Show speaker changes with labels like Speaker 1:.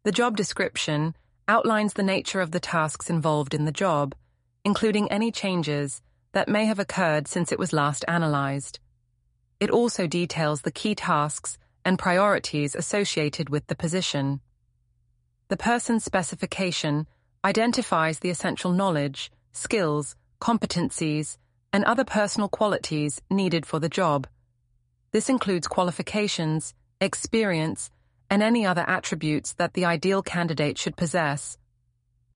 Speaker 1: The job description outlines the nature of the tasks involved in the job, including any changes that may have occurred since it was last analyzed. It also details the key tasks and priorities associated with the position. The person's specification identifies the essential knowledge, skills, competencies, and other personal qualities needed for the job. This includes qualifications, experience, and any other attributes that the ideal candidate should possess.